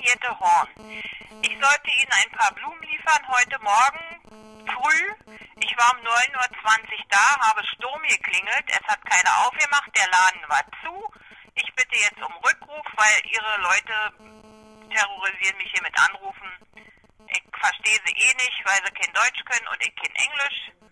verehrte Horn, ich sollte Ihnen ein paar Blumen liefern heute Morgen früh. Ich war um 9:20 Uhr da, habe Sturm geklingelt, es hat keiner aufgemacht, der Laden war zu. Ich bitte jetzt um Rückruf, weil Ihre Leute terrorisieren mich hier mit Anrufen. Ich verstehe sie eh nicht, weil sie kein Deutsch können und ich kein Englisch.